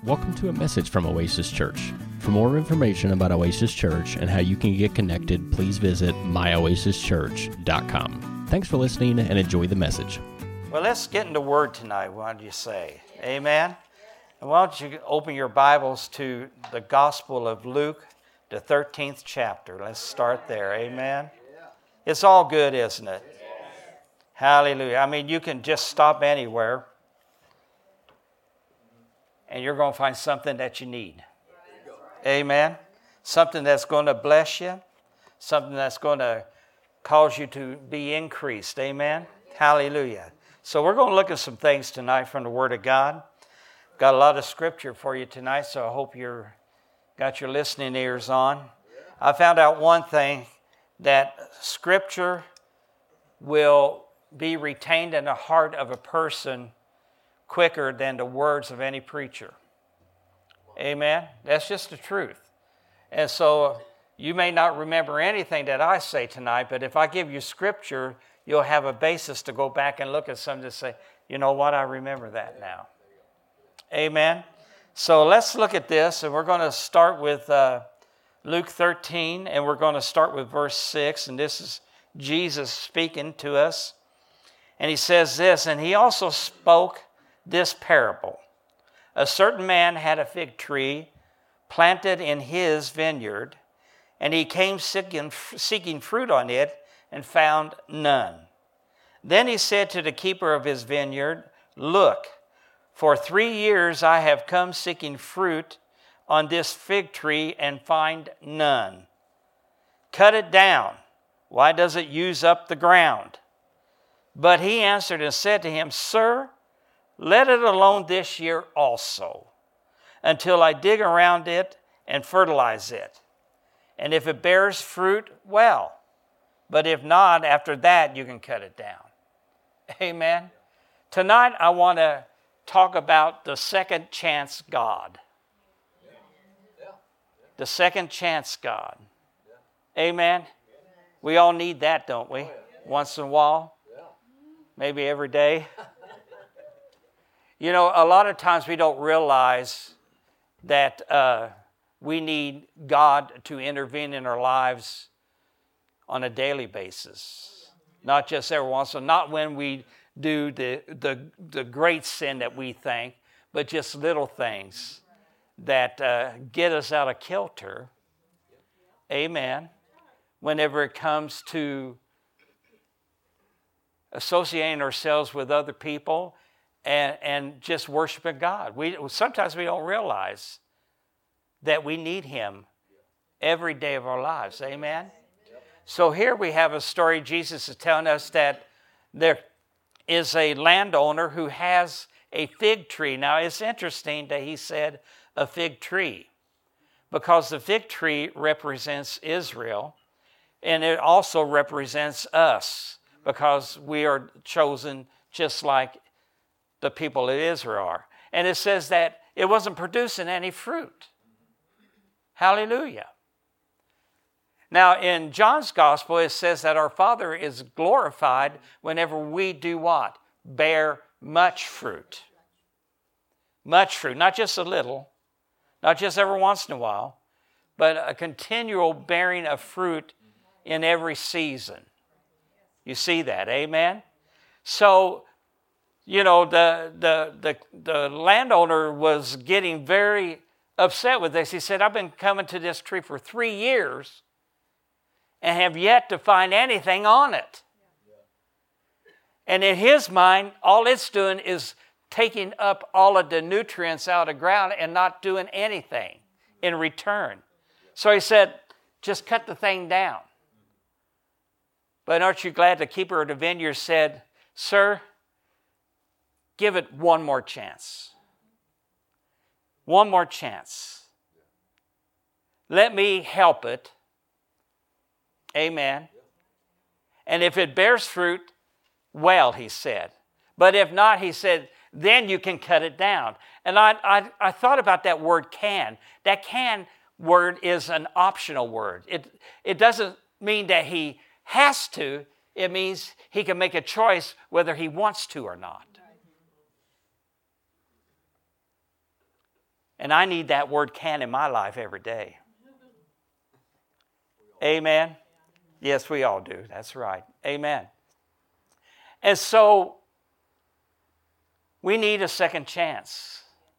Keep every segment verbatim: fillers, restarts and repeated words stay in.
Welcome to a message from Oasis Church. For more information about Oasis Church and how you can get connected, please visit my oasis church dot com. Thanks for listening and enjoy the message. Well, let's get into Word tonight. What do you say? Amen? And why don't you open your Bibles to the Gospel of Luke, the thirteenth chapter. Let's start there. Amen? It's all good, isn't it? Hallelujah. I mean, you can just stop anywhere and you're going to find something that you need. Amen? Something that's going to bless you. Something that's going to cause you to be increased. Amen? Hallelujah. So we're going to look at some things tonight from the Word of God. Got a lot of scripture for you tonight, so I hope you've got your listening ears on. I found out one thing, that scripture will be retained in the heart of a person quicker than the words of any preacher. Amen? That's just the truth. And so you may not remember anything that I say tonight, but if I give you scripture, you'll have a basis to go back and look at something to say, you know what, I remember that now. Amen? So let's look at this, and we're going to start with uh, Luke thirteen, and we're going to start with verse six, and this is Jesus speaking to us. And he says this, and he also spoke this parable. A certain man had a fig tree planted in his vineyard, and he came seeking, seeking fruit on it and found none. Then he said to the keeper of his vineyard, look, for three years I have come seeking fruit on this fig tree and find none. Cut it down. Why does it use up the ground? But he answered and said to him, Sir, let it alone this year also, until I dig around it and fertilize it. And if it bears fruit, well. But if not, after that, you can cut it down. Amen. Tonight, I want to talk about the second chance God. The second chance God. Amen. We all need that, don't we? Once in a while. Maybe every day. You know, a lot of times we don't realize that uh, we need God to intervene in our lives on a daily basis. Not just every once in a while, not when we do the, the, the great sin that we think, but just little things that uh, get us out of kilter. Amen. Whenever it comes to associating ourselves with other people and, and just worshiping God. We sometimes we don't realize that we need Him every day of our lives. Amen? So here we have a story. Jesus is telling us that there is a landowner who has a fig tree. Now, it's interesting that he said a fig tree, because the fig tree represents Israel, and it also represents us, because we are chosen just like the people of Israel are. And it says that it wasn't producing any fruit. Hallelujah. Now, in John's gospel, it says that our Father is glorified whenever we do what? Bear much fruit. Much fruit, not just a little, not just every once in a while, but a continual bearing of fruit in every season. You see that, amen? So, you know, the, the, the, the landowner was getting very upset with this. He said, I've been coming to this tree for three years and have yet to find anything on it. And in his mind, all it's doing is taking up all of the nutrients out of the ground and not doing anything in return. So he said, just cut the thing down. But aren't you glad the keeper of the vineyard said, Sir, give it one more chance. One more chance. Let me help it. Amen. And if it bears fruit, well, he said. But if not, he said, then you can cut it down. And I, I, I thought about that word can. That can word is an optional word. It, it doesn't mean that he has to. It means he can make a choice whether he wants to or not. And I need that word can in my life every day. Amen? Yes, we all do. That's right. Amen. And so, we need a second chance.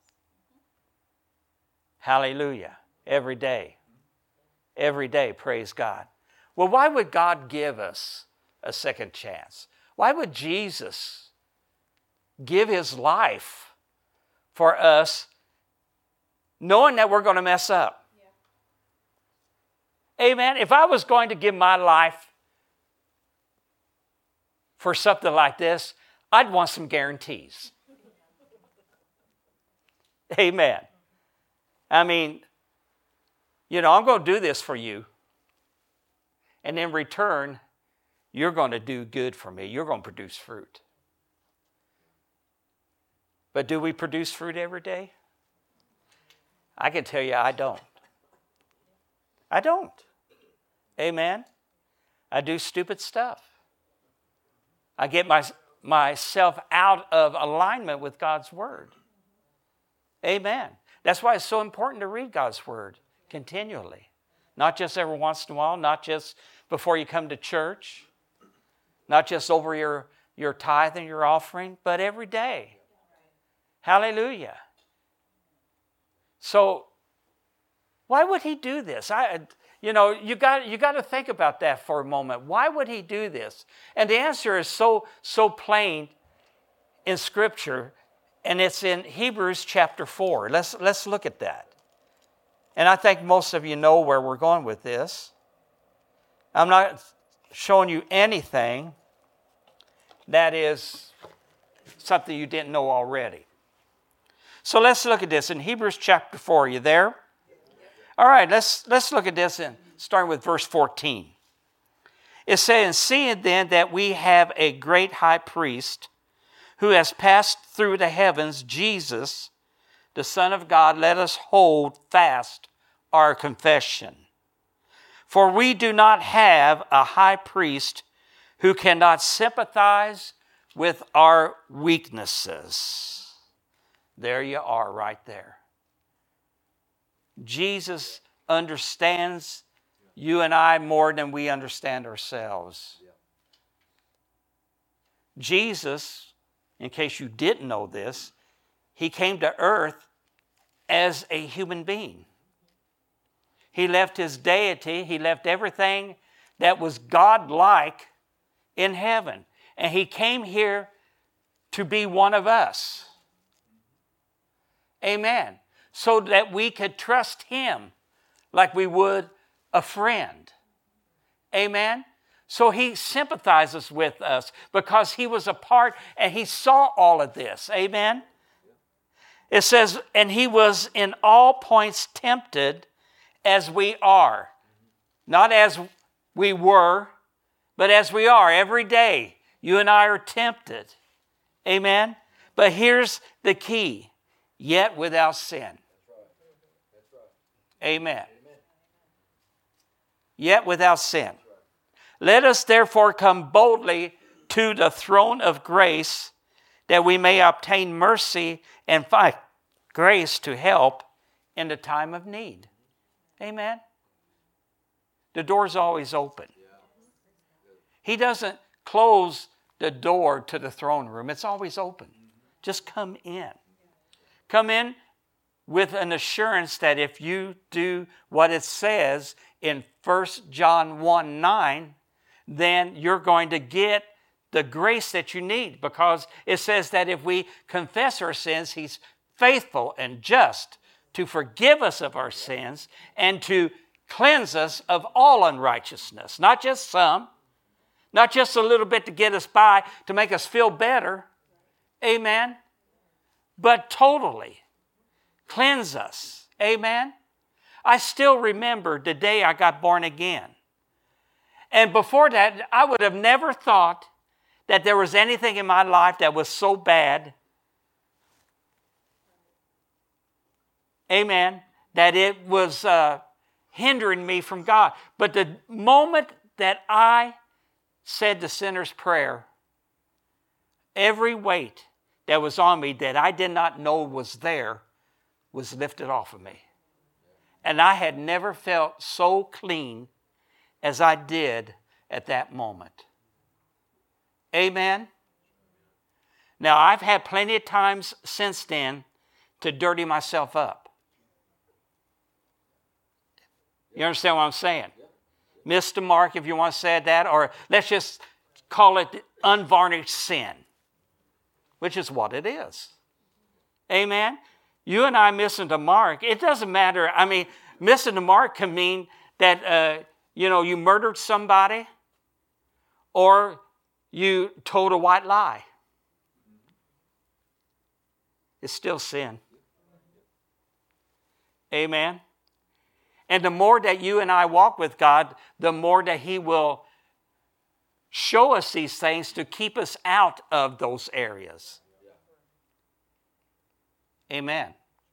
Hallelujah. Every day. Every day, praise God. Well, why would God give us a second chance? Why would Jesus give his life for us knowing that we're going to mess up? Yeah. Amen. If I was going to give my life for something like this, I'd want some guarantees. Amen. I mean, you know, I'm going to do this for you. And in return, you're going to do good for me. You're going to produce fruit. But do we produce fruit every day? I can tell you I don't. I don't. Amen. I do stupid stuff. I get my, myself out of alignment with God's Word. Amen. That's why it's so important to read God's Word continually. Not just every once in a while, not just before you come to church, not just over your, your tithe and your offering, but every day. Hallelujah. So, why would he do this? I, you know, you got you got to think about that for a moment. Why would he do this? And the answer is so so plain in Scripture, and it's in Hebrews chapter four. Let's let's look at that. And I think most of you know where we're going with this. I'm not showing you anything that is something you didn't know already. So let's look at this in Hebrews chapter four. Are you there? All right, let's, let's look at this in, starting with verse fourteen. It says, seeing then that we have a great high priest who has passed through the heavens, Jesus, the Son of God, let us hold fast our confession. For we do not have a high priest who cannot sympathize with our weaknesses. There you are right there. Jesus understands you and I more than we understand ourselves. Jesus, in case you didn't know this, he came to earth as a human being. He left his deity, he left everything that was God-like in heaven. And he came here to be one of us. Amen. So that we could trust him like we would a friend. Amen. So he sympathizes with us because he was a part and he saw all of this. Amen. It says, and he was in all points tempted as we are. Not as we were, but as we are every day. You and I are tempted. Amen. But here's the key. Yet without sin. Amen. Yet without sin. Let us therefore come boldly to the throne of grace, that we may obtain mercy and find grace to help in the time of need. Amen. The door's always open. He doesn't close the door to the throne room. It's always open. Just come in. Come in with an assurance that if you do what it says in First John one nine, then you're going to get the grace that you need, because it says that if we confess our sins, he's faithful and just to forgive us of our sins and to cleanse us of all unrighteousness. Not just some, not just a little bit to get us by, to make us feel better. Amen. But totally cleanse us. Amen. I still remember the day I got born again. And before that, I would have never thought that there was anything in my life that was so bad. Amen. That it was uh, hindering me from God. But the moment that I said the sinner's prayer, every weight that was on me that I did not know was there was lifted off of me. And I had never felt so clean as I did at that moment. Amen? Now, I've had plenty of times since then to dirty myself up. You understand what I'm saying? Missed the mark, if you want to say that, or let's just call it unvarnished sin, which is what it is. Amen? You and I missing the mark, it doesn't matter. I mean, missing the mark can mean that, uh, you know, you murdered somebody or you told a white lie. It's still sin. Amen? And the more that you and I walk with God, the more that He will show us these things to keep us out of those areas. Amen.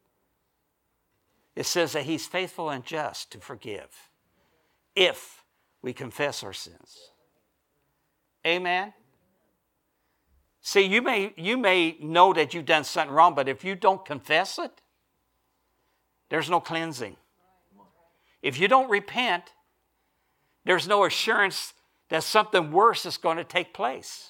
It says that He's faithful and just to forgive if we confess our sins. Amen. See, you may, you may know that you've done something wrong, but if you don't confess it, there's no cleansing. If you don't repent, there's no assurance that something worse is going to take place.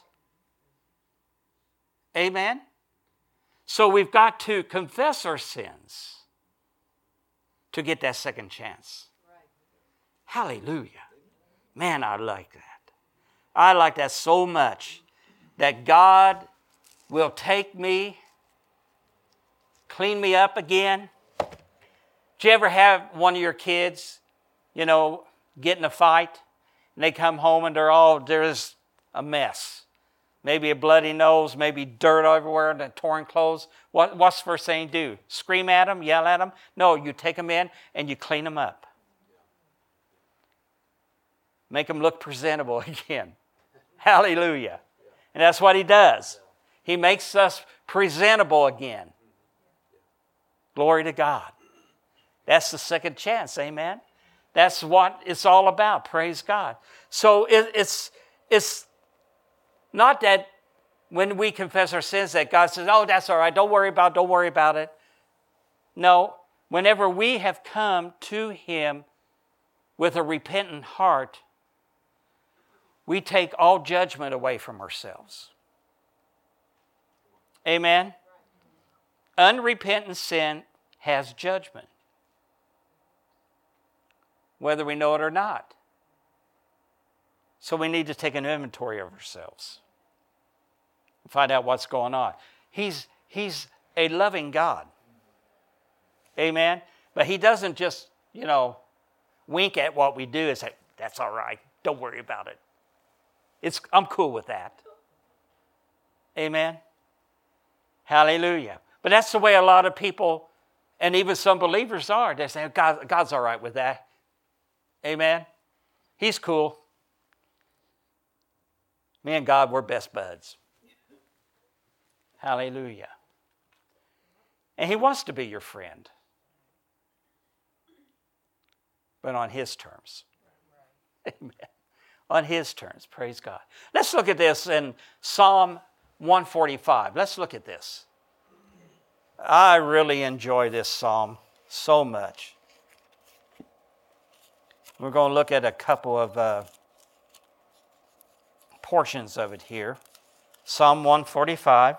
Amen? So we've got to confess our sins to get that second chance. Right. Hallelujah. Man, I like that. I like that so much that God will take me, clean me up again. Did you ever have one of your kids, you know, get in a fight and they come home and they're all, there's a mess. Maybe a bloody nose, maybe dirt everywhere and torn clothes. What, what's the first thing you do? Scream at them, yell at them? No, you take them in and you clean them up. Make them look presentable again. Hallelujah. And that's what He does. He makes us presentable again. Glory to God. That's the second chance, amen? That's what it's all about, praise God. So it, it's, it's not that when we confess our sins that God says, oh, that's all right, don't worry about it, don't worry about it. No, whenever we have come to Him with a repentant heart, we take all judgment away from ourselves. Amen? Unrepentant sin has judgment, whether we know it or not. So we need to take an inventory of ourselves and find out what's going on. He's, he's a loving God. Amen? But He doesn't just, you know, wink at what we do and say, that's all right, don't worry about it. It's, I'm cool with that. Amen? Hallelujah. But that's the way a lot of people, and even some believers are. They say, God, God's all right with that. Amen? He's cool. Me and God, we're best buds. Hallelujah. And He wants to be your friend. But on His terms. Amen. On His terms. Praise God. Let's look at this in Psalm one forty-five. Let's look at this. I really enjoy this psalm so much. We're going to look at a couple of uh, portions of it here. Psalm one forty-five.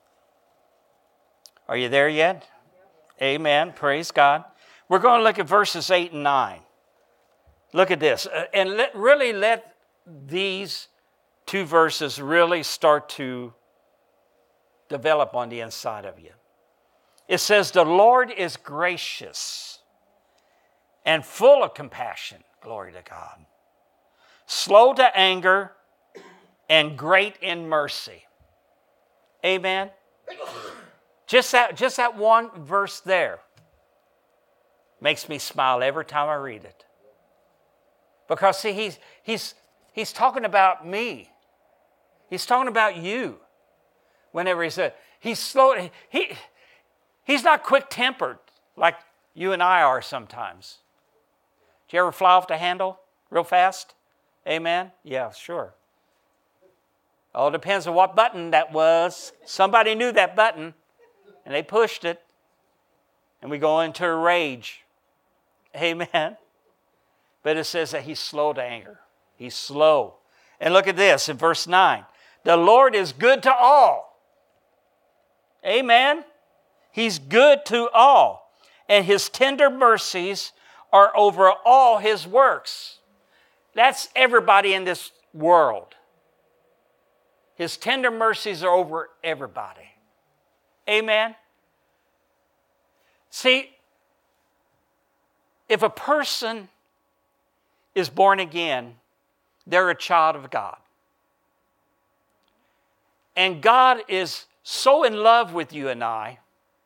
Are you there yet? Amen. Praise God. We're going to look at verses eight and nine. Look at this. Uh, and let, really let these two verses really start to develop on the inside of you. It says, the Lord is gracious and full of compassion. Glory to God. Slow to anger and great in mercy. Amen. Just that, just that one verse there makes me smile every time I read it. Because see, he's, he's, he's talking about me. He's talking about you. Whenever he said, he's slow, he, he's not quick-tempered like you and I are sometimes. Do you ever fly off the handle real fast? Amen? Yeah, sure. Oh, it depends on what button that was. Somebody knew that button, and they pushed it, and we go into a rage. Amen. But it says that he's slow to anger. He's slow. And look at this in verse nine. The Lord is good to all. Amen. He's good to all. And his tender mercies are over all his works. That's everybody in this world. His tender mercies are over everybody. Amen. See, if a person is born again, they're a child of God. And God is so in love with you and I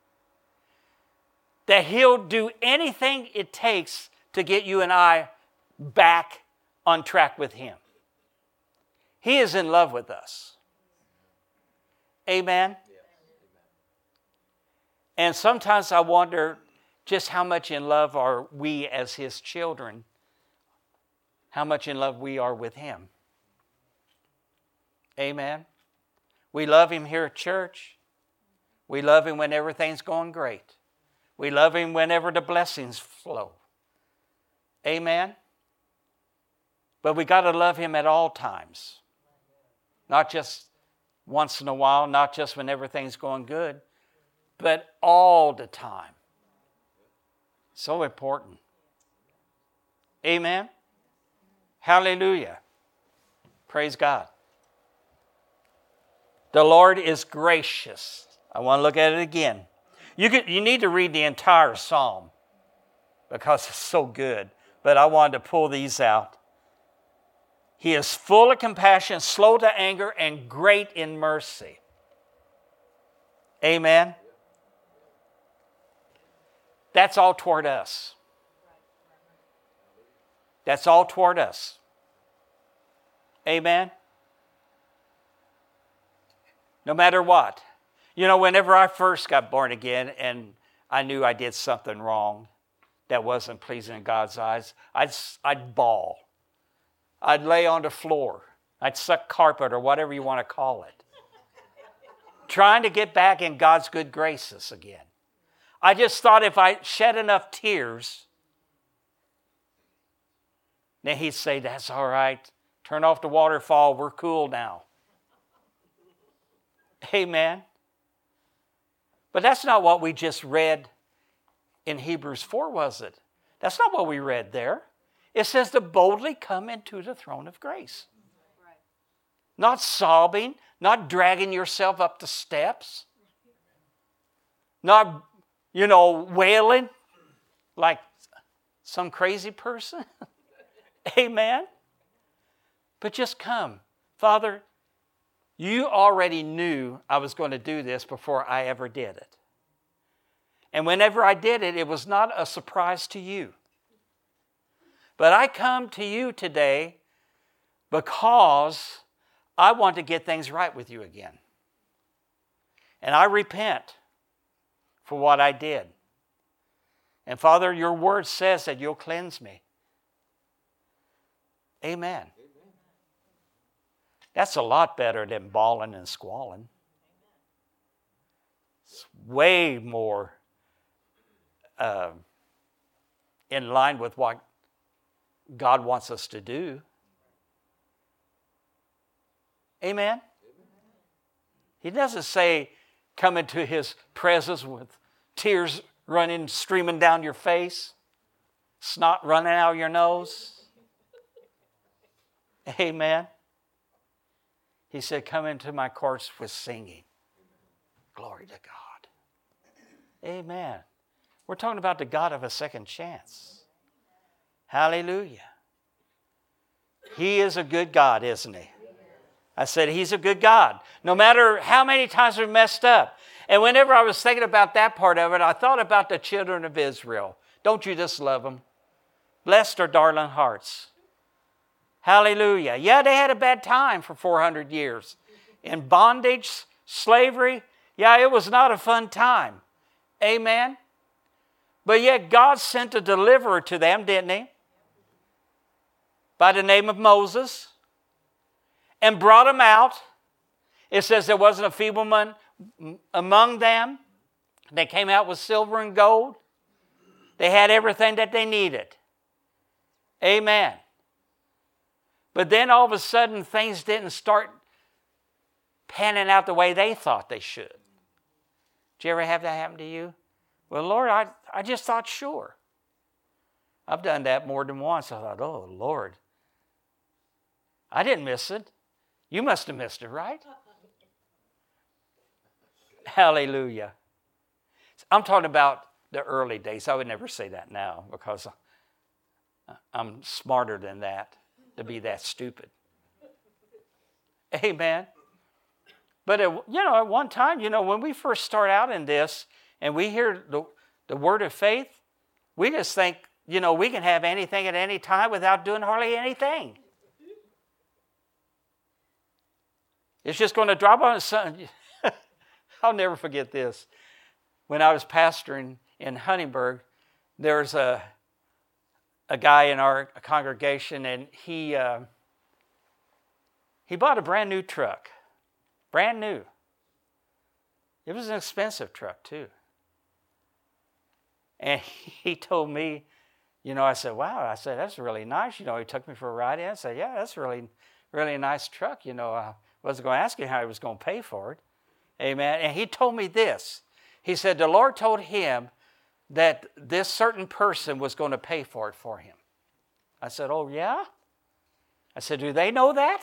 that he'll do anything it takes to get you and I back on track with him. He is in love with us. Amen? And sometimes I wonder just how much in love are we as his children, how much in love we are with him. Amen? We love him here at church. We love him when everything's going great. We love him whenever the blessings flow. Amen? But we got to love him at all times. Not just once in a while, not just when everything's going good, but all the time. So important. Amen? Hallelujah. Praise God. The Lord is gracious. I want to look at it again. You could, you need to read the entire psalm because it's so good. But I wanted to pull these out. He is full of compassion, slow to anger, and great in mercy. Amen. That's all toward us. That's all toward us. Amen. No matter what. You know, whenever I first got born again and I knew I did something wrong that wasn't pleasing in God's eyes, I'd, I'd bawl. I'd lay on the floor. I'd suck carpet or whatever you want to call it. Trying to get back in God's good graces again. I just thought if I shed enough tears, then he'd say, that's all right. Turn off the waterfall. We're cool now. Amen. But that's not what we just read in Hebrews four, was it? That's not what we read there. It says to boldly come into the throne of grace. Right. Not sobbing, not dragging yourself up the steps, not, you know, wailing like some crazy person. Amen. But just come. Father, you already knew I was going to do this before I ever did it. And whenever I did it, it was not a surprise to you. But I come to you today because I want to get things right with you again. And I repent for what I did. And Father, your word says that you'll cleanse me. Amen. That's a lot better than bawling and squalling. It's way more uh, in line with what God wants us to do. Amen? He doesn't say come into his presence with tears running, streaming down your face, snot running out of your nose. Amen? He said, come into my courts with singing. Glory to God. Amen. We're talking about the God of a second chance. Hallelujah. He is a good God, isn't he? I said he's a good God. No matter how many times we messed up. And whenever I was thinking about that part of it, I thought about the children of Israel. Don't you just love them? Bless their darling hearts. Hallelujah. Yeah, they had a bad time for four hundred years. In bondage, slavery, yeah, it was not a fun time. Amen. But yet God sent a deliverer to them, didn't he? By the name of Moses. And brought them out. It says there wasn't a feeble one among them. They came out with silver and gold. They had everything that they needed. Amen. But then all of a sudden, things didn't start panning out the way they thought they should. Did you ever have that happen to you? Well, Lord, I, I just thought sure. I've done that more than once. I thought, oh, Lord, I didn't miss it. You must have missed it, right? Hallelujah. I'm talking about the early days. I would never say that now because I'm smarter than that to be that stupid. Amen. But, at, you know, at one time, you know, when we first start out in this and we hear the, the word of faith, we just think, you know, we can have anything at any time without doing hardly anything. It's just going to drop on us. I'll never forget this. When I was pastoring in Huntingburg, there's a, a guy in our congregation, and he, uh, he bought a brand new truck. Brand new. It was an expensive truck, too. And he told me, you know, I said, wow, I said, that's really nice. You know, he took me for a ride in. I said, yeah, that's really, really a nice truck. You know, I wasn't going to ask him how he was going to pay for it. Amen. And he told me this. He said, the Lord told him that this certain person was going to pay for it for him. I said, oh, yeah? I said, do they know that?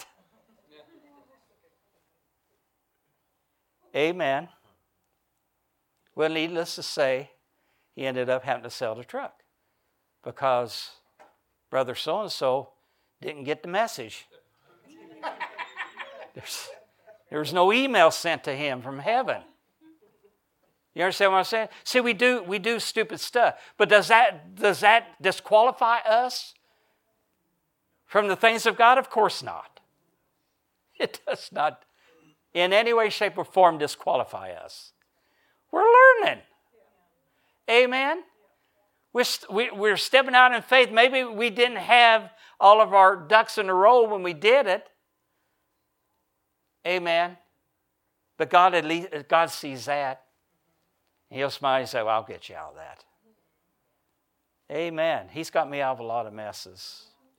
Amen. Well, needless to say, he ended up having to sell the truck because brother so-and-so didn't get the message. There's, there was no email sent to him from heaven. You understand what I'm saying? See, we do we do stupid stuff, but does that does that disqualify us from the things of God? Of course not. It does not in any way, shape, or form disqualify us. We're learning. Amen? We're, we're stepping out in faith. Maybe we didn't have all of our ducks in a row when we did it. Amen? But God, at least, God sees that. He'll smile and say, well, I'll get you out of that. Amen. He's got me out of a lot of messes.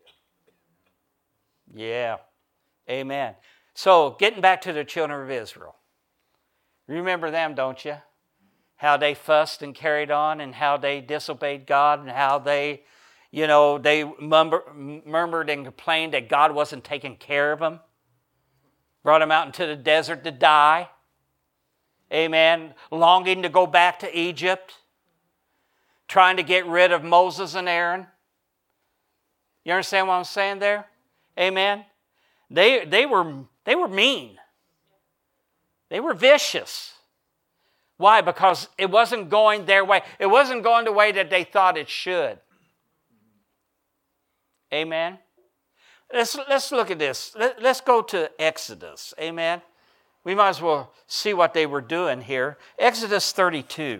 Yeah. Amen. So, getting back to the children of Israel. Remember them, don't you? How they fussed and carried on and how they disobeyed God and how they, you know, they murmured and complained that God wasn't taking care of them. Brought them out into the desert to die. Amen. Longing to go back to Egypt. Trying to get rid of Moses and Aaron. You understand what I'm saying there? Amen. They, they, were, they were mean. They were vicious. Why? Because it wasn't going their way. It wasn't going the way that they thought it should. Amen. Let's, let's look at this. Let, let's go to Exodus. Amen. We might as well see what they were doing here. Exodus thirty-two.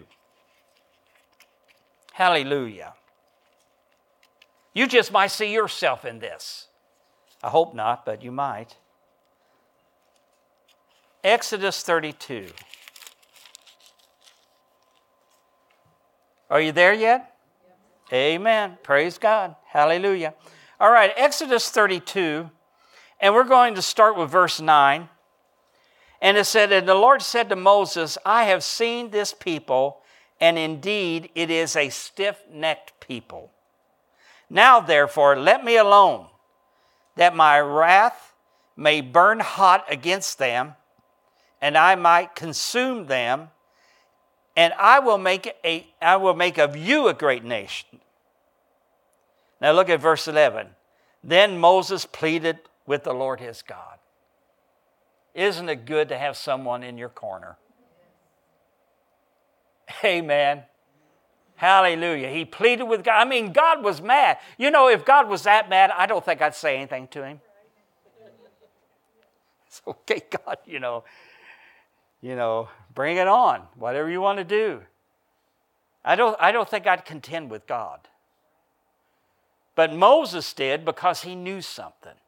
Hallelujah. You just might see yourself in this. I hope not, but you might. Exodus thirty-two. Are you there yet? Yep. Amen. Praise God. Hallelujah. All right, Exodus thirty-two, and we're going to start with verse nine. And it said, and the Lord said to Moses, I have seen this people, and indeed it is a stiff-necked people. Now, therefore, let me alone, that my wrath may burn hot against them, and I might consume them, and I will make a I will make of you a great nation. Now look at verse eleven. Then Moses pleaded with the Lord his God. Isn't it good to have someone in your corner? Amen. Hallelujah. He pleaded with God. I mean, God was mad. You know, if God was that mad, I don't think I'd say anything to him. It's okay, God, you know. You know, bring it on. Whatever you want to do. I don't, I don't think I'd contend with God. But Moses did because he knew something.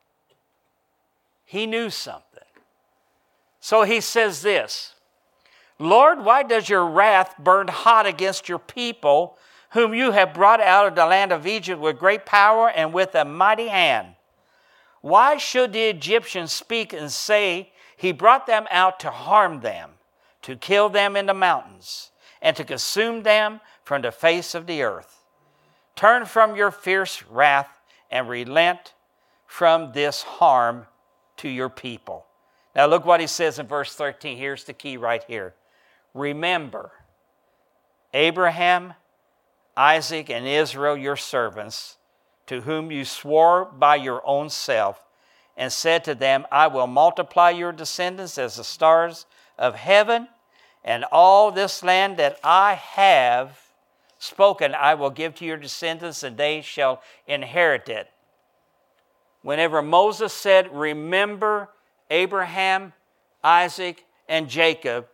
He knew something. So he says this, Lord, why does your wrath burn hot against your people whom you have brought out of the land of Egypt with great power and with a mighty hand. Why should the Egyptians speak and say, he brought them out to harm them, to kill them in the mountains, and to consume them from the face of the earth? Turn from your fierce wrath and relent from this harm to your people. Now look what he says in verse thirteen. Here's the key right here. Remember Abraham, Isaac, and Israel, your servants, to whom you swore by your own self, and said to them, I will multiply your descendants as the stars of heaven, and all this land that I have spoken I will give to your descendants, and they shall inherit it. Whenever Moses said, remember Abraham, Isaac, and Jacob,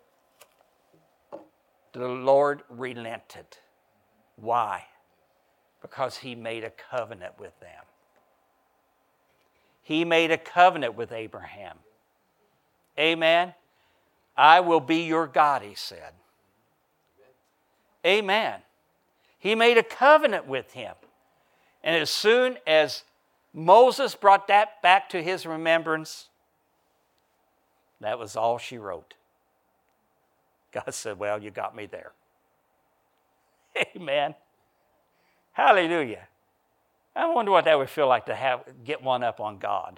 the Lord relented. Why? Because he made a covenant with them. He made a covenant with Abraham. Amen. I will be your God, he said. Amen. He made a covenant with him. And as soon as Moses brought that back to his remembrance, that was all she wrote. God said, well, you got me there. Amen. Hallelujah. I wonder what that would feel like to have get one up on God.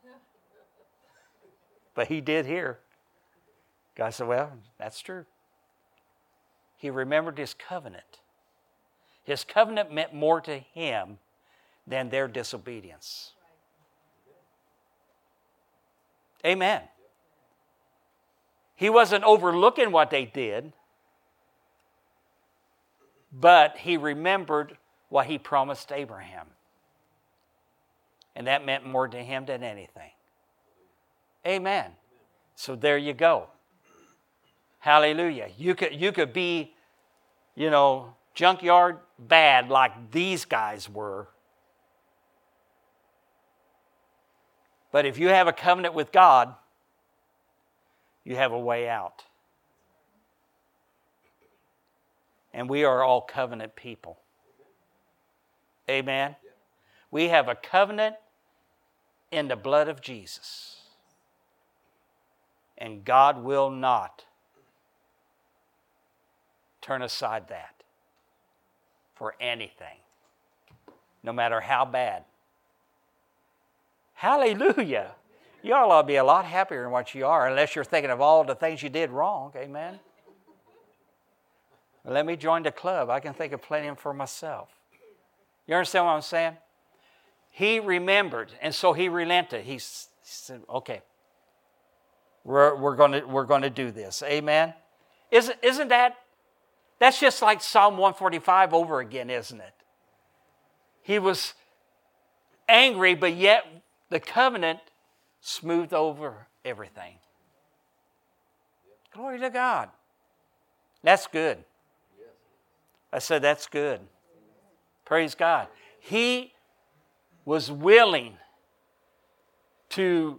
But he did here. God said, well, that's true. He remembered his covenant. His covenant meant more to him than their disobedience. Amen. He wasn't overlooking what they did, but he remembered what he promised Abraham. And that meant more to him than anything. Amen. So there you go. Hallelujah. You could, you could be, you know, junkyard bad like these guys were. But if you have a covenant with God, you have a way out. And we are all covenant people. Amen. We have a covenant in the blood of Jesus. And God will not turn aside that for anything, no matter how bad. Hallelujah. Y'all ought to be a lot happier than what you are, unless you're thinking of all the things you did wrong. Amen. Let me join the club. I can think of plenty of them for myself. You understand what I'm saying? He remembered, and so he relented. He said, okay, we're, we're going to we're going to do this. Amen? Isn't, isn't that, that's just like Psalm one forty-five over again, isn't it? He was angry, but yet the covenant smoothed over everything. Glory to God. That's good. I said, that's good. Praise God. He was willing to,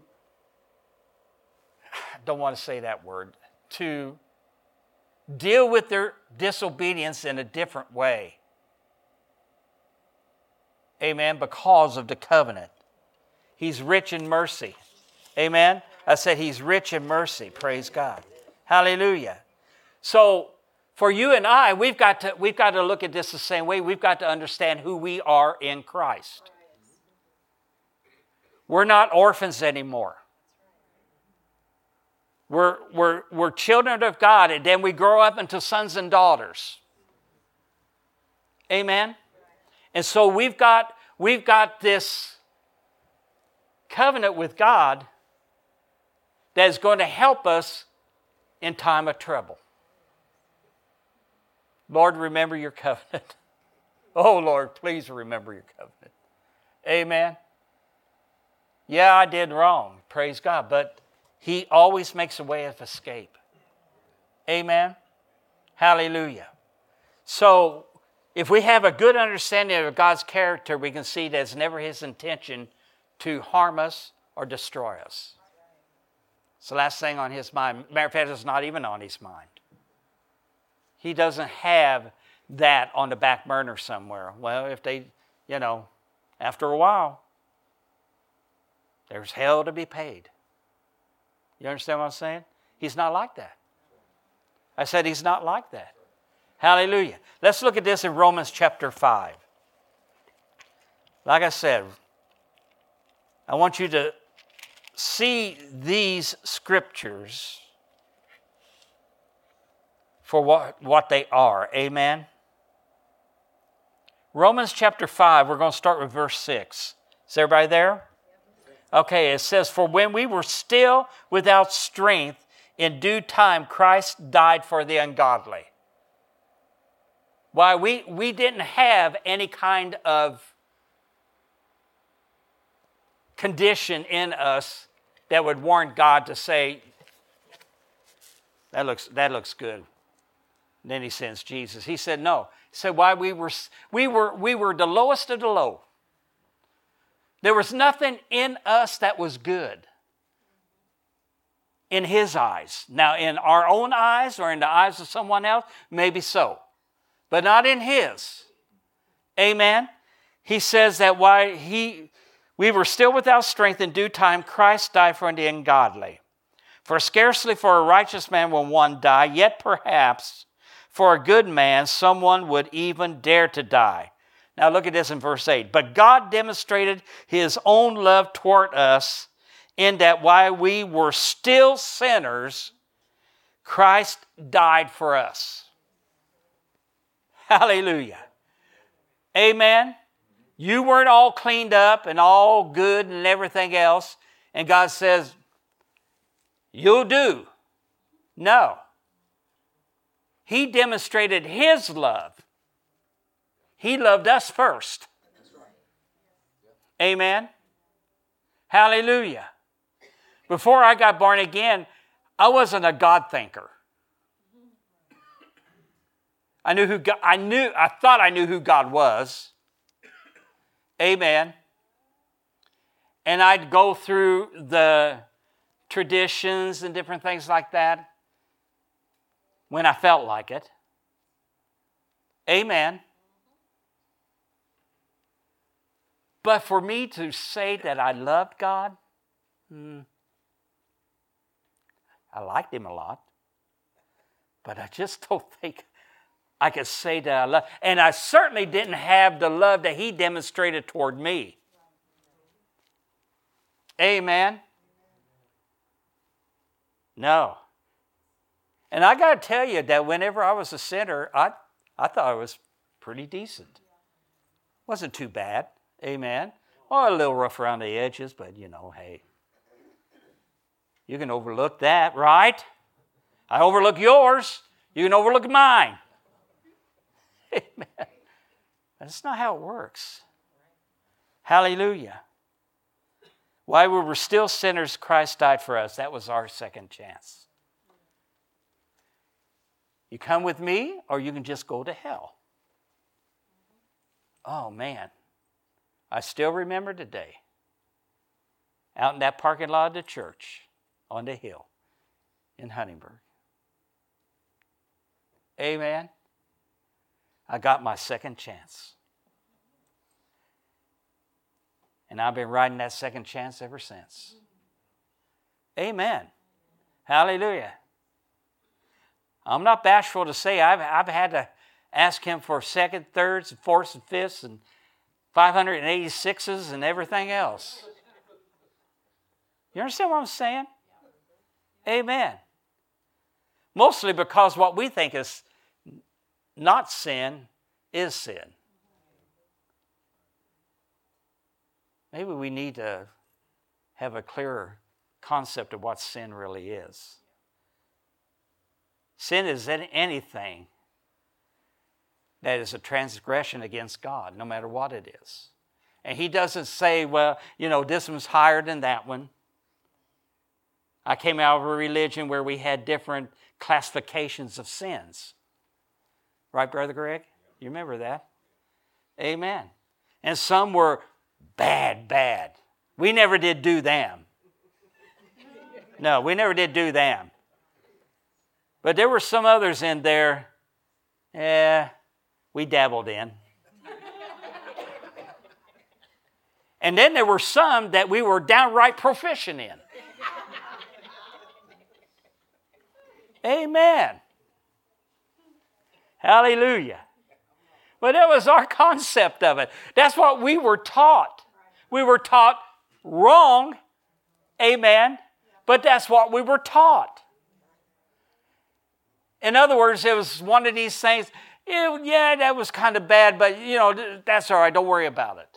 I don't want to say that word, to deal with their disobedience in a different way. Amen. Because of the covenant. He's rich in mercy. Amen. I said he's rich in mercy. Praise God. Hallelujah. So for you and I, we've got to we've got to look at this the same way. We've got to understand who we are in Christ. We're not orphans anymore. We're, we're, we're children of God, and then we grow up into sons and daughters. Amen? And so we've got, we've got this covenant with God that is going to help us in time of trouble. Lord, remember your covenant. Oh, Lord, please remember your covenant. Amen? Yeah, I did wrong. Praise God. But he always makes a way of escape. Amen? Hallelujah. So, if we have a good understanding of God's character, we can see that it's never his intention to harm us or destroy us. It's the last thing on his mind. Matter of fact, it's not even on his mind. He doesn't have that on the back burner somewhere. Well, if they, you know, after a while, there's hell to be paid. You understand what I'm saying? He's not like that. I said he's not like that. Hallelujah. Let's look at this in Romans chapter five. Like I said, I want you to see these scriptures for what, what they are. Amen? Romans chapter five, we're going to start with verse six. Is everybody there? Okay, it says, "For when we were still without strength, in due time Christ died for the ungodly." Why, we, we didn't have any kind of condition in us that would warrant God to say, that looks, that looks good. And then he sends Jesus. He said, no. He said, why we were, we were, we were the lowest of the low. There was nothing in us that was good in his eyes. Now, in our own eyes or in the eyes of someone else, maybe so. But not in his. Amen? He says that why he, we were still without strength, in due time Christ died for the ungodly. For scarcely for a righteous man will one die, yet perhaps for a good man someone would even dare to die. Now look at this in verse eight. "But God demonstrated his own love toward us, in that while we were still sinners, Christ died for us." Hallelujah. Amen. You weren't all cleaned up and all good and everything else, and God says, you'll do. No. He demonstrated his love. He loved us first. Amen. Hallelujah. Before I got born again, I wasn't a God thinker. I knew who God, I knew, I thought I knew who God was. Amen. And I'd go through the traditions and different things like that when I felt like it. Amen. But for me to say that I loved God, hmm, I liked him a lot, but I just don't think I could say that I love. And I certainly didn't have the love that he demonstrated toward me. Amen. No. And I got to tell you that whenever I was a sinner, I, I thought I was pretty decent. Wasn't too bad. Amen. Oh, a little rough around the edges, but you know, hey. You can overlook that, right? I overlook yours. You can overlook mine. Amen. That's not how it works. Hallelujah. While we were still sinners, Christ died for us. That was our second chance. You come with me, or you can just go to hell. Oh, man. I still remember today, out in that parking lot of the church on the hill in Huntingburg. Amen. I got my second chance. And I've been riding that second chance ever since. Amen. Hallelujah. I'm not bashful to say I've, I've had to ask him for second, thirds, and fourths, and fifths, and five hundred eighty-sixes, and everything else. You understand what I'm saying? Amen. Mostly because what we think is not sin is sin. Maybe we need to have a clearer concept of what sin really is. Sin is anything that is a transgression against God, no matter what it is. And he doesn't say, well, you know, this one's higher than that one. I came out of a religion where we had different classifications of sins. Right, Brother Greg? You remember that? Amen. And some were bad, bad. We never did do them. No, we never did do them. But there were some others in there, yeah, we dabbled in. And then there were some that we were downright proficient in. Amen. Hallelujah. But that was our concept of it. That's what we were taught. We were taught wrong. Amen. But that's what we were taught. In other words, it was one of these things, it, yeah, that was kind of bad, but, you know, that's all right. Don't worry about it.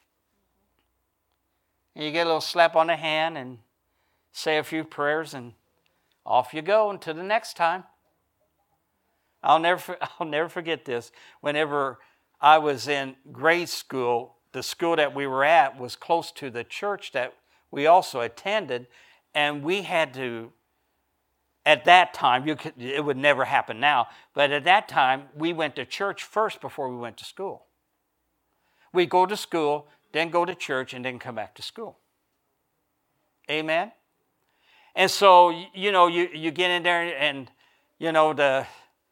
And you get a little slap on the hand and say a few prayers and off you go until the next time. I'll never, I'll never forget this. Whenever I was in grade school, the school that we were at was close to the church that we also attended, and we had to, at that time, you could, it would never happen now, but at that time, we went to church first before we went to school. We'd go to school, then go to church, and then come back to school. Amen? And so, you know, you, you get in there and, you know, the,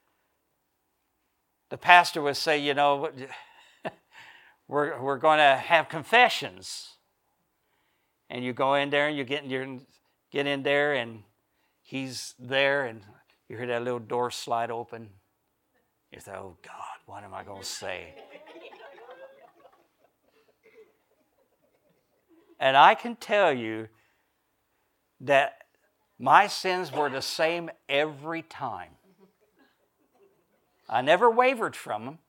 the pastor would say, you know, we're, we're going to have confessions. And you go in there and you get in, your, get in there and he's there and you hear that little door slide open. You say, oh, God, what am I going to say? And I can tell you that my sins were the same every time. I never wavered from them.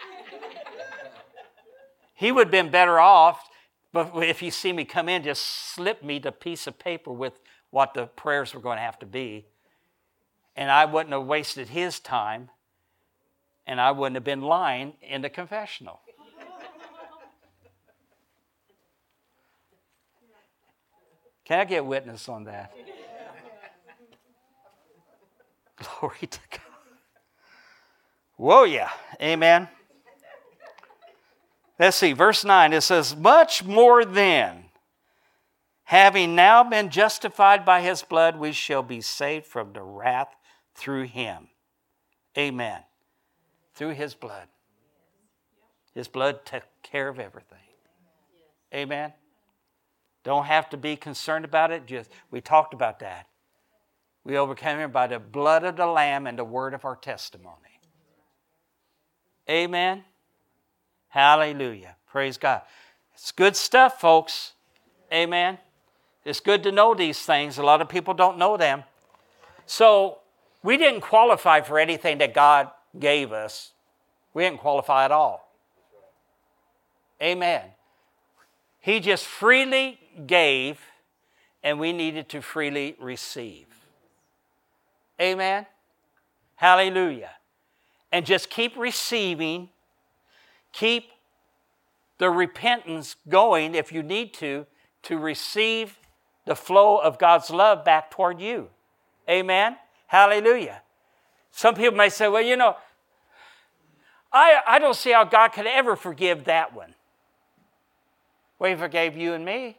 He would have been better off, but if he see me come in, just slip me the piece of paper with what the prayers were going to have to be. And I wouldn't have wasted his time, and I wouldn't have been lying in the confessional. Can I get witness on that? Glory to God. Whoa, yeah. Amen. Let's see, verse nine, it says, much more then, having now been justified by his blood, we shall be saved from the wrath through him. Amen. Through his blood. His blood took care of everything. Amen. Don't have to be concerned about it. Just we talked about that. We overcame him by the blood of the Lamb and the word of our testimony. Amen. Hallelujah. Praise God. It's good stuff, folks. Amen. It's good to know these things. A lot of people don't know them. So we didn't qualify for anything that God gave us. We didn't qualify at all. Amen. He just freely gave, and we needed to freely receive. Amen. Hallelujah. And just keep receiving. Keep the repentance going if you need to, to receive the flow of God's love back toward you. Amen. Hallelujah. Some people may say, well, you know, I, I don't see how God could ever forgive that one. Well, he forgave you and me.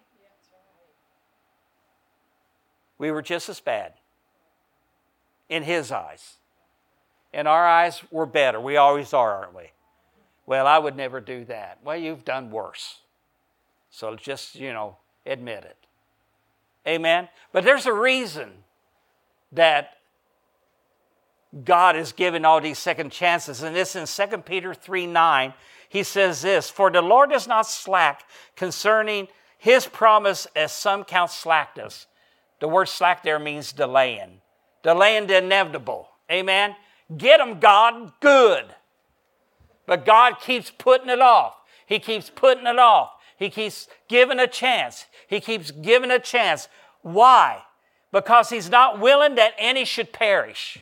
We were just as bad in his eyes. In our eyes, we're better. We always are, aren't we? Well, I would never do that. Well, you've done worse. So just, you know, admit it. Amen? But there's a reason that God is giving all these second chances. And this in Second Peter three nine. He says this, for the Lord is not slack concerning his promise as some count slackness. The word slack there means delaying. Delaying the inevitable. Amen? Get them, God, good. But God keeps putting it off. He keeps putting it off. He keeps giving a chance. He keeps giving a chance. Why? Because he's not willing that any should perish,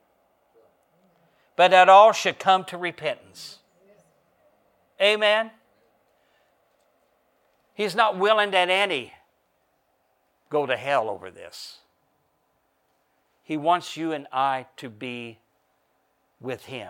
but that all should come to repentance. Amen? He's not willing that any go to hell over this. He wants you and I to be with him.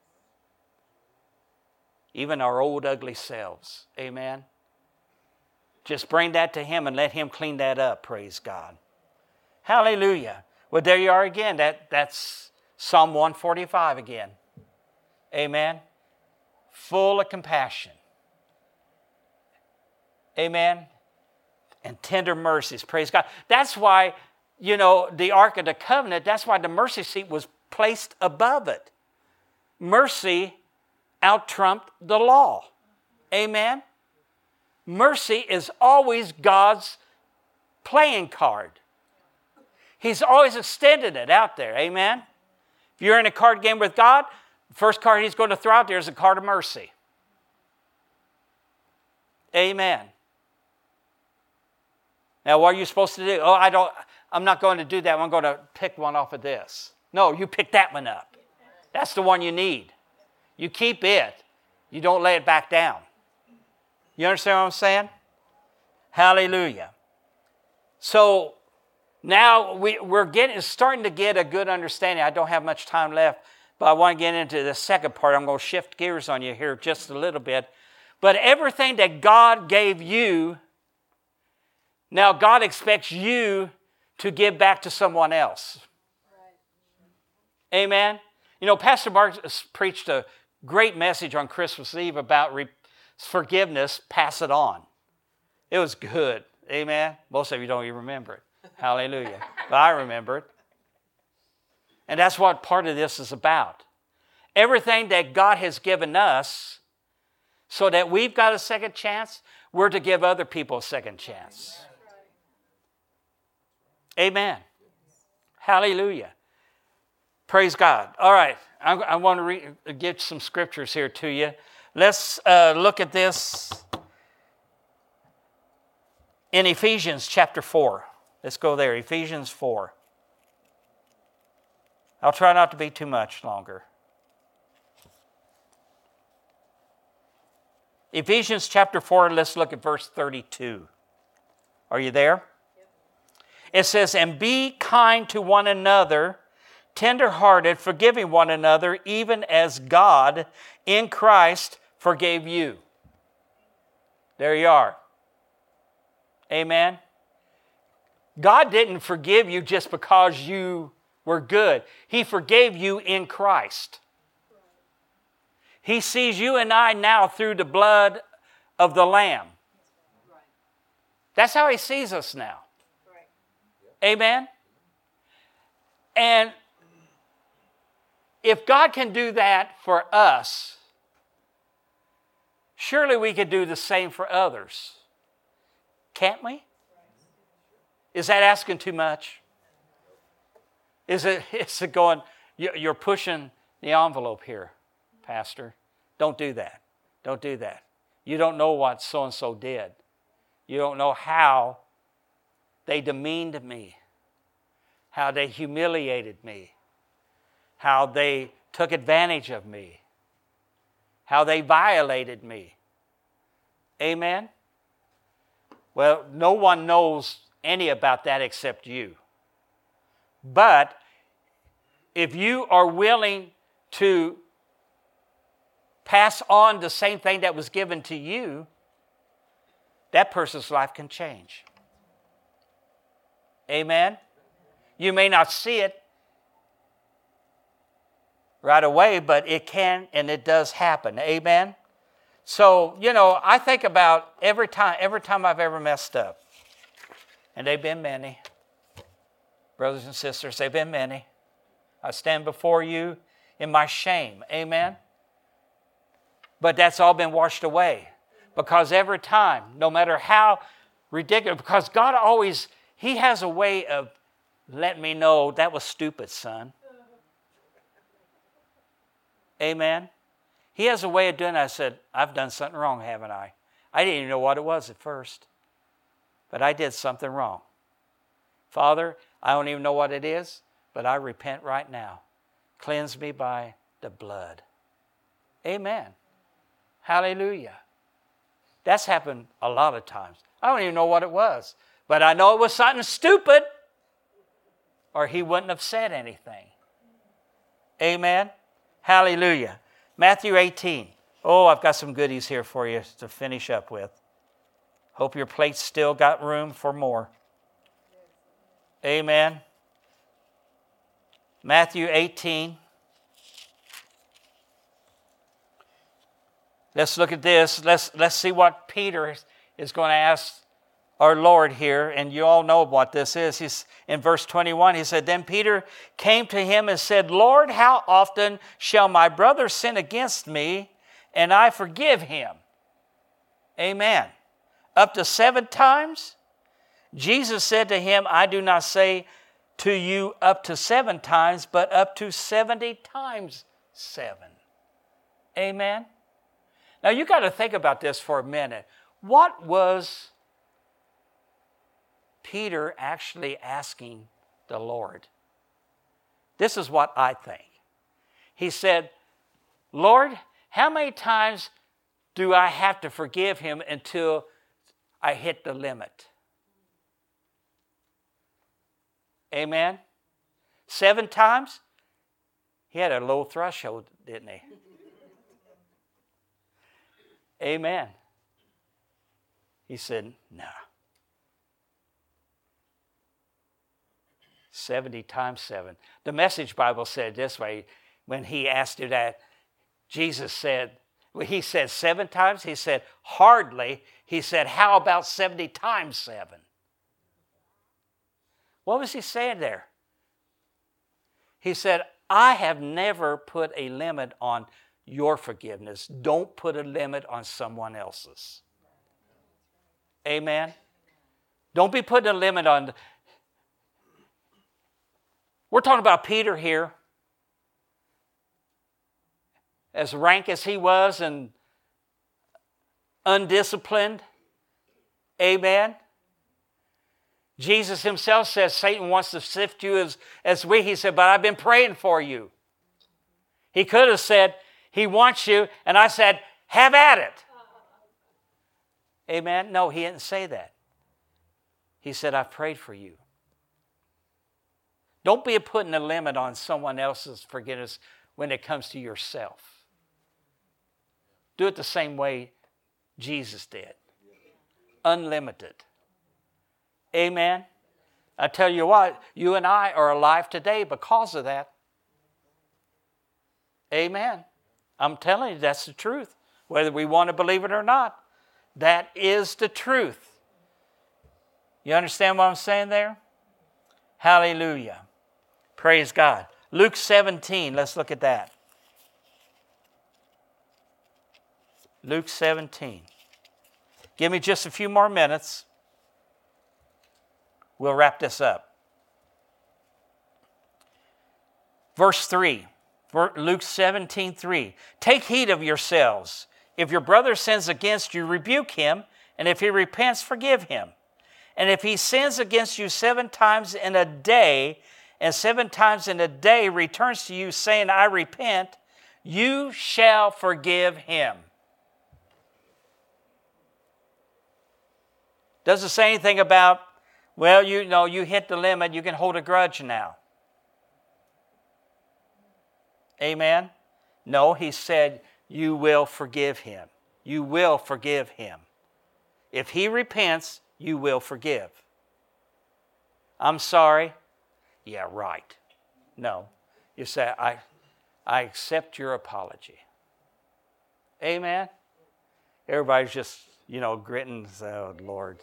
Even our old ugly selves. Amen? Just bring that to him and let him clean that up. Praise God. Hallelujah. Well, there you are again. That, that's Psalm one forty-five again. Amen? full of compassion. Amen. And tender mercies. Praise God. That's why, you know, the Ark of the Covenant, that's why the mercy seat was placed above it. Mercy out-trumped the law. Amen. Mercy is always God's playing card. He's always extended it out there. Amen. If you're in a card game with God, the first card He's going to throw out there is a card of mercy. Amen. Now, what are you supposed to do? Oh, I don't, I'm not going to do that. I'm going to pick one off of this. No, you pick that one up. That's the one you need. You keep it. You don't lay it back down. You understand what I'm saying? Hallelujah. So now we, we're getting, starting to get a good understanding. I don't have much time left, but I want to get into the second part. I'm going to shift gears on you here just a little bit. But everything that God gave you, now God expects you to give back to someone else. Right. Amen. You know, Pastor Mark preached a great message on Christmas Eve about re- forgiveness, pass it on. It was good. Amen. Most of you don't even remember it. Hallelujah. But I remember it. And that's what part of this is about. Everything that God has given us so that we've got a second chance, we're to give other people a second chance. Amen. Hallelujah. Praise God. All right. I, I want to re- give some scriptures here to you. Let's uh, look at this in Ephesians chapter four. Let's go there. Ephesians four. I'll try not to be too much longer. Ephesians chapter four, let's look at verse thirty-two. Are you there? It says, and be kind to one another, tender-hearted, forgiving one another, even as God in Christ forgave you. There you are. Amen. God didn't forgive you just because you were good. He forgave you in Christ. He sees you and I now through the blood of the Lamb. That's how He sees us now. Amen? And if God can do that for us, surely we could do the same for others. Can't we? Is that asking too much? Is it, is it going, you're pushing the envelope here, Pastor? Don't do that. Don't do that. You don't know what so-and-so did. You don't know how they demeaned me, how they humiliated me, how they took advantage of me, how they violated me. Amen? Well, no one knows any about that except you. But if you are willing to pass on the same thing that was given to you, that person's life can change. Amen? You may not see it right away, but it can and it does happen. Amen? So, you know, I think about every time, every time I've ever messed up, and they've been many. Brothers and sisters, they've been many. I stand before you in my shame. Amen? But that's all been washed away. Because every time, no matter how ridiculous, because God always, He has a way of letting me know that was stupid, son. Amen? He has a way of doing that. I said, I've done something wrong, haven't I? I didn't even know what it was at first. But I did something wrong. Father, I don't even know what it is, but I repent right now. Cleanse me by the blood. Amen. Hallelujah. That's happened a lot of times. I don't even know what it was, but I know it was something stupid, or He wouldn't have said anything. Amen. Hallelujah. Matthew eighteen. Oh, I've got some goodies here for you to finish up with. Hope your plate's still got room for more. Amen. Matthew eighteen. Let's look at this. Let's, let's see what Peter is going to ask our Lord here. And you all know what this is. He's in verse twenty-one. He said, Then Peter came to him and said, Lord, how often shall my brother sin against me and I forgive him? Amen. Up to seven times? Jesus said to him, I do not say to you up to seven times, but up to seventy times seven. Amen. Now you got to think about this for a minute. What was Peter actually asking the Lord? This is what I think. He said, Lord, how many times do I have to forgive him until I hit the limit? Amen. Seven times? He had a low threshold, didn't he? Amen. He said, no. seventy times seven. The Message Bible said this way, when he asked you that, Jesus said, well, he said seven times. He said, hardly. He said, how about seventy times seven? What was he saying there? He said, I have never put a limit on your forgiveness. Don't put a limit on someone else's. Amen? Don't be putting a limit on. We're talking about Peter here. As rank as he was and undisciplined. Amen? Jesus himself says Satan wants to sift you as, as wheat. He said, but I've been praying for you. He could have said, he wants you, and I said, have at it. Amen? No, he didn't say that. He said, I've prayed for you. Don't be putting a limit on someone else's forgiveness when it comes to yourself. Do it the same way Jesus did. Unlimited. Amen. I tell you what, you and I are alive today because of that. Amen. I'm telling you, that's the truth. Whether we want to believe it or not, that is the truth. You understand what I'm saying there? Hallelujah. Praise God. Luke seventeen, let's look at that. Luke seventeen. Give me just a few more minutes. We'll wrap this up. Verse three. Luke seventeen, three. Take heed of yourselves. If your brother sins against you, rebuke him, and if he repents, forgive him. And if he sins against you seven times in a day, and seven times in a day returns to you saying, I repent, you shall forgive him. Doesn't say anything about, well, you know, you hit the limit, you can hold a grudge now. Amen? No, he said, you will forgive him. You will forgive him. If he repents, you will forgive. I'm sorry. Yeah, right. No. You say, I, I accept your apology. Amen? Everybody's just, you know, gritting, oh, Lord.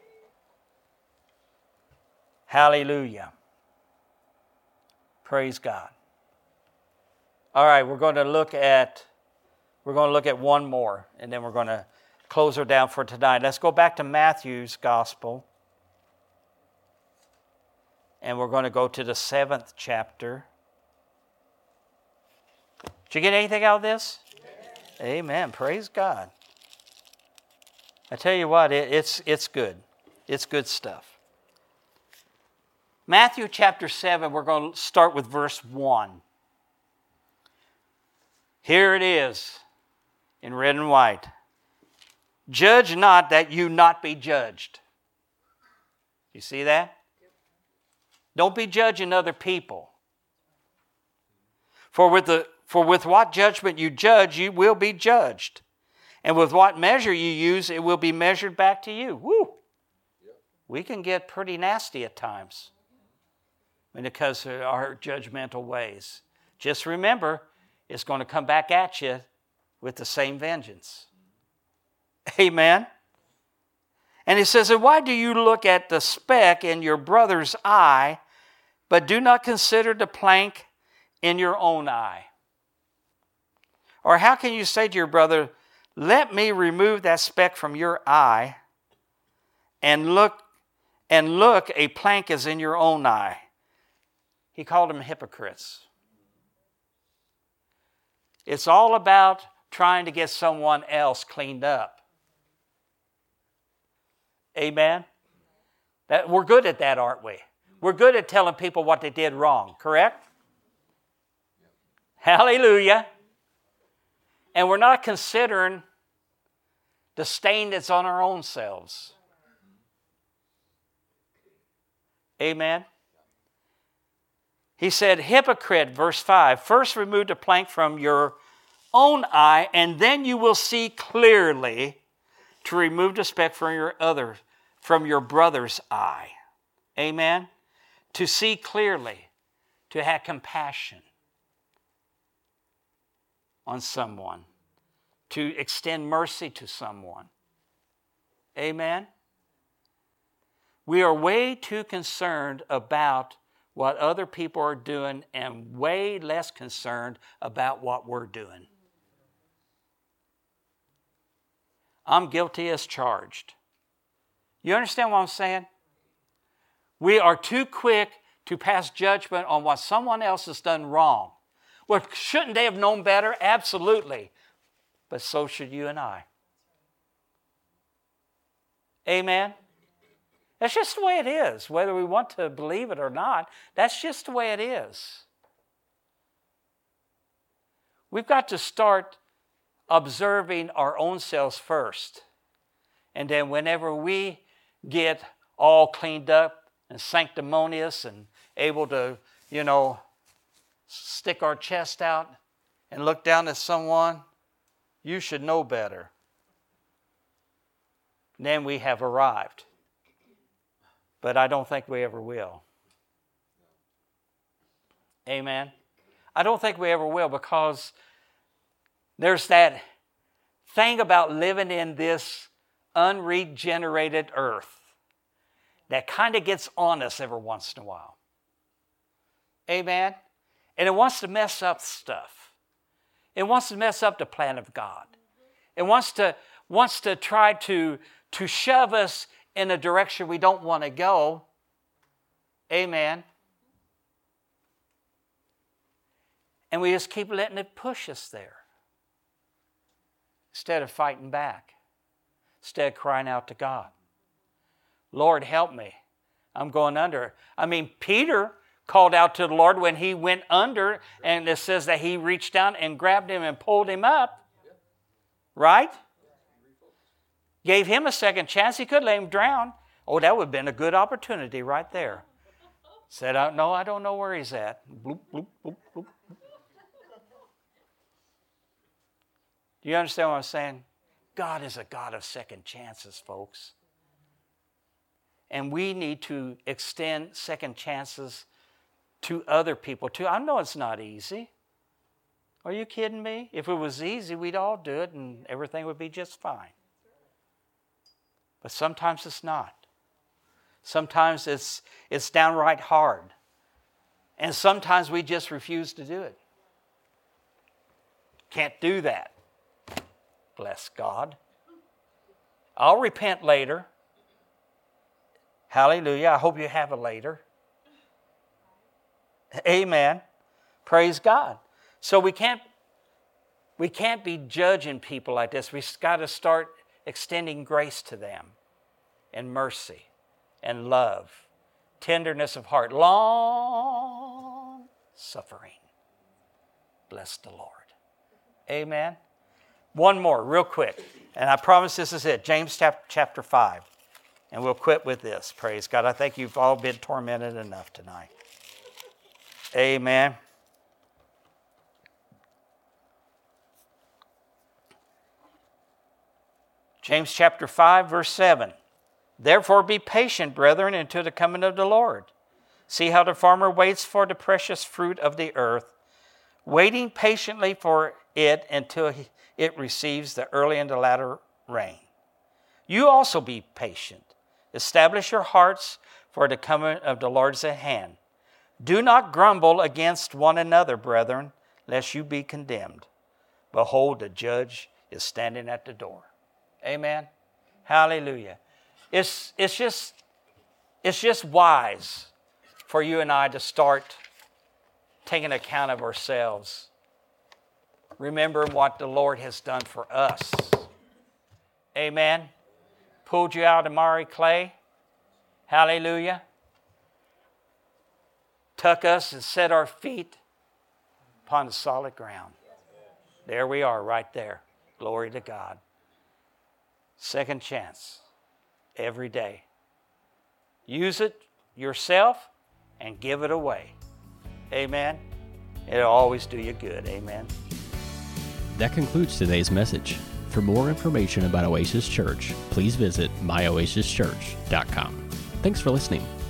Hallelujah. Praise God. All right, we're going to look at we're going to look at one more, and then we're going to close her down for tonight. Let's go back to Matthew's gospel. And we're going to go to the seventh chapter. Did you get anything out of this? Yes. Amen. Praise God. I tell you what, it, it's, it's good. It's good stuff. Matthew chapter seven, we're going to start with verse one. Here it is in red and white. Judge not that you not be judged. You see that? Don't be judging other people. For with the for with what judgment you judge, you will be judged. And with what measure you use, it will be measured back to you. Woo! Yep. We can get pretty nasty at times when it comes to our judgmental ways. Just remember, it's going to come back at you with the same vengeance. Amen. And he says, and why do you look at the speck in your brother's eye, but do not consider the plank in your own eye? Or how can you say to your brother, let me remove that speck from your eye, and look, and look, a plank is in your own eye? He called them hypocrites. It's all about trying to get someone else cleaned up. Amen? That, we're good at that, aren't we? We're good at telling people what they did wrong, correct? Hallelujah. And we're not considering the stain that's on our own selves. Amen? He said, hypocrite, verse five, first remove the plank from your own eye, and then you will see clearly to remove the speck from your other, from your brother's eye. Amen? To see clearly, to have compassion on someone, to extend mercy to someone. Amen? We are way too concerned about what other people are doing and way less concerned about what we're doing. I'm guilty as charged. You understand what I'm saying? We are too quick to pass judgment on what someone else has done wrong. Well, shouldn't they have known better? Absolutely. But so should you and I. Amen? That's just the way it is. Whether we want to believe it or not, that's just the way it is. We've got to start observing our own selves first. And then whenever we get all cleaned up and sanctimonious and able to, you know, stick our chest out and look down at someone, you should know better. Then we have arrived. But I don't think we ever will. Amen? I don't think we ever will, because there's that thing about living in this unregenerated earth that kind of gets on us every once in a while. Amen? And it wants to mess up stuff. It wants to mess up the plan of God. It wants to, wants to try to, to shove us in a direction we don't want to go. Amen. And we just keep letting it push us there, instead of fighting back, instead of crying out to God. Lord, help me. I'm going under. I mean, Peter called out to the Lord when he went under, and it says that he reached down and grabbed him and pulled him up. Right? Gave him a second chance. He could let him drown. Oh, that would have been a good opportunity right there. Said, no, I don't know where he's at. Bloop, bloop, bloop, bloop. Do you understand what I'm saying? God is a God of second chances, folks. And we need to extend second chances to other people too. I know it's not easy. Are you kidding me? If it was easy, we'd all do it and everything would be just fine. But sometimes it's not. Sometimes it's, it's downright hard. And sometimes we just refuse to do it. Can't do that. Bless God. I'll repent later. Hallelujah. I hope you have a later. Amen. Praise God. So we can't, we can't be judging people like this. We've got to start extending grace to them, and mercy, and love, tenderness of heart, long suffering. Bless the Lord. Amen. One more, real quick, and I promise this is it. James chapter five, and we'll quit with this. Praise God. I think you've all been tormented enough tonight. Amen. James chapter five, verse seven. Therefore be patient, brethren, until the coming of the Lord. See how the farmer waits for the precious fruit of the earth, waiting patiently for it until it receives the early and the latter rain. You also be patient. Establish your hearts, for the coming of the Lord is at hand. Do not grumble against one another, brethren, lest you be condemned. Behold, the judge is standing at the door. Amen. Hallelujah. It's, it's, just, it's just wise for you and I to start taking account of ourselves. Remember what the Lord has done for us. Amen. Pulled you out of miry clay. Hallelujah. Took us and set our feet upon the solid ground. There we are right there. Glory to God. Second chance every day. Use it yourself and give it away. Amen. It'll always do you good. Amen. That concludes today's message. For more information about Oasis Church, please visit my oasis church dot com. Thanks for listening.